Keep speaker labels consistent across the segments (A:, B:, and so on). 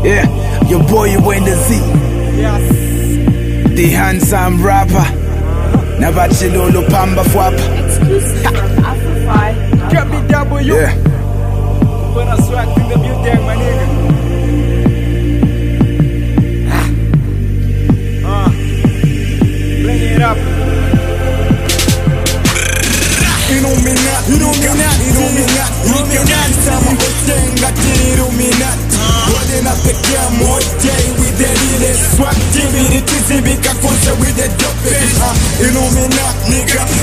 A: Yeah, your boy Wayne the Z.
B: Yes.
A: The handsome rapper. Nabachilolo Pamba Fwapa.
C: Exclusive from Afrofy.
B: KBW.
A: Yeah.
B: When I swag in the building, my nigga. Bring it up.
D: Illuminati, sama otenga Illuminati. Wade na pekea moja with the lile swag TV tizibika konse with the dope. Illuminati,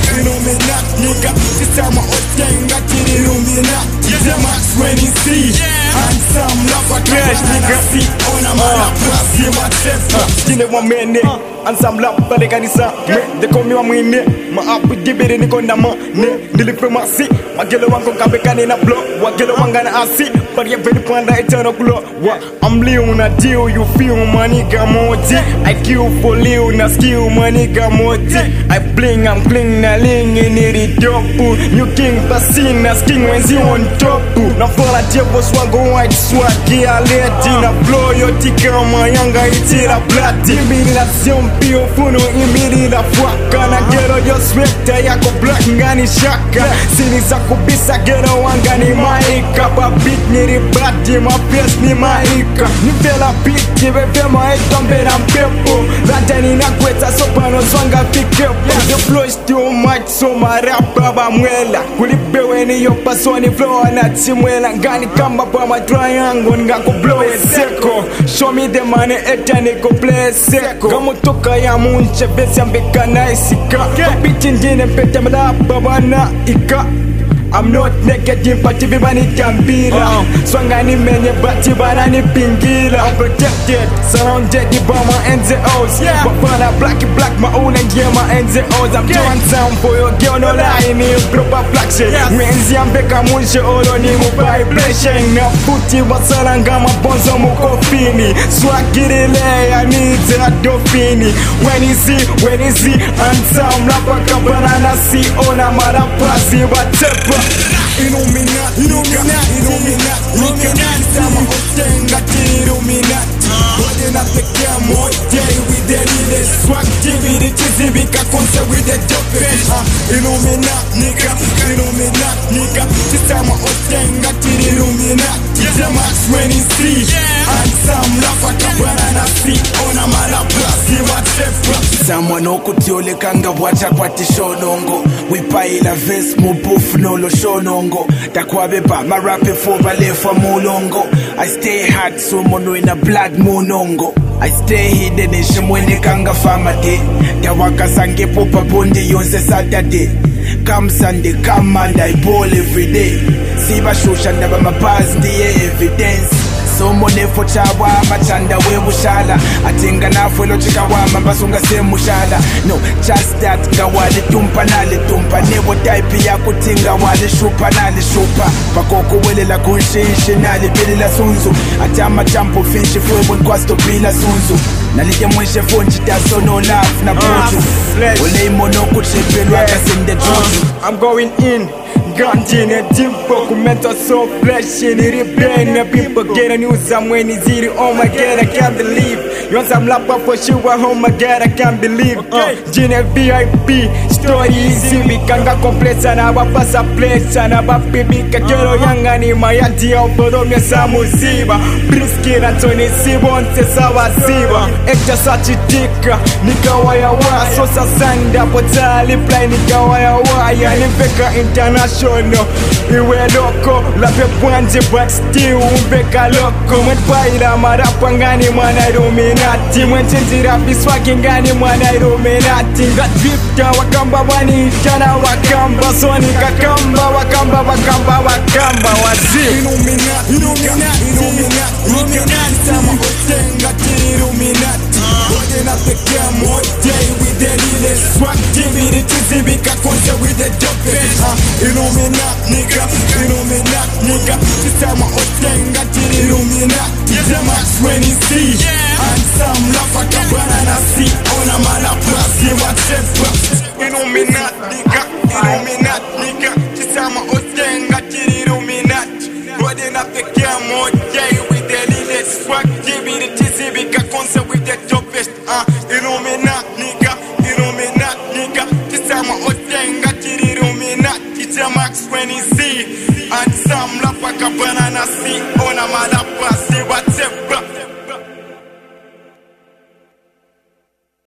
D: nigga. Sama otenga Illuminati. The max when he see and some love a crash nigga see on a man plus he myself.
B: Jine wa mene and some love bale kanisa me de komi wa mwine ma apu dibere ni konda ma ne nilipe masi magelo wango kabekani na blow wagelo wanga na asi but ya very panda eternal glow wa I'm liu na deal you feel money gamoti I kill for liu na skill money gamoti I bling I'm bling na ling in it dopu new king basina skin when you on top na fola tebo swago white swag ya lady na blow yo tika mayanga itira bloody Imilation pio funo imili la fuaka na gero yo sweta yako black ngani shaka sini za kubisa gero wangani maika pa beat niri badi ma face ni maika nivela beat bebe maetombe na mpepo rajani na kweta sopano swanga pikepo the flow is too much so marapa ba mwela kulipewe ni yo pasoni flow na chimwela ngani kamba pa ma triangle ngako blow seko show me the money etanico play seko kama toka ya munche besi ambeka na isika kapiti ndine pete mdapa wana ika I'm not negative but everybody can be la swangani menye but banani pingila I'm protected surrounded by my NZOs Bafana black my own and yeah my NZOs I'm doing sound for your girl no lie ni proper flexion Mwenzi ambeka munche olo ni mu vibration na futi wasalanga mabonzo mukofini swagirele ya nize adofini when you see and sound rapa kabana na si ona marapasi whatever
D: Illuminati, sama otenga Illuminati. Wade na pekea moja with the lile swag TV tizibika konse with the dope. Illuminati, nigga. Sama otenga Illuminati. The max when he see and some love a kabana na si ona mala plus he whatever.
A: Someone okutiole kanga wacha kwati shonongo wipaila vest mubufu nolo shonongo takwabeba marape for balefa mulongo I stay hot so mono in a blood munongo I stay hidden in shimwene kanga famade tawaka sange popa bonde yonse Saturday come Sunday come Monday ball every day siba shusha ndaba mapazi ndiye evidence Somone for chawa machanda we bushala atinga na fuelo chikawama basunga semushala no just that gawale tumpa nebo type ya kutinga wale shupa bakoko wele la kunshishi nali bili la sunzu atama champo finchi fuebon kwasto bila sunzu nalije mwishe fonchi daso no love na buju wele imono kuchipelwa kasinde juju
B: I'm going in Ganji ne dimpo kumento so flesh in the people get a news I'm when it's eating oh my god I can't believe once I'm lapa for sure oh my god I can't believe Gene VIP story easy mikanga complete na bapasa place na babibi kakero yanga ni mayati obodo mesa musiba Brisky na Tony Sibon sawa siba ekta sachitika nikawaya wa so sasanda potali play nikawaya wa ya niveka international iwe loko la pepwanje but still umbeka loko mwenpaila marapa ngani mwana Illuminati mwenchenjira biswaki ngani mwana Illuminati ngadrifta wakamba wani jana wakamba soni kakamba wakamba wazi
D: Illuminati sama otenga Illuminati. Wade na pekea moja with the lile swag TV tizibika konse with the dope. Illuminati, nigga. Sama otenga Illuminati. The max when he see and some love a kabana na si ona mala plus he whatever. Illuminati, nigga. Sama otenga Illuminati. Wade na pekea moja with the lile swag swag. Give me the tizzy, big concert with the dopest. Illuminati, nigga, Illuminati, nigga. This time I hot thing, got it, Illuminati. It's a Max when he see. And some lap like a banana see. On a mother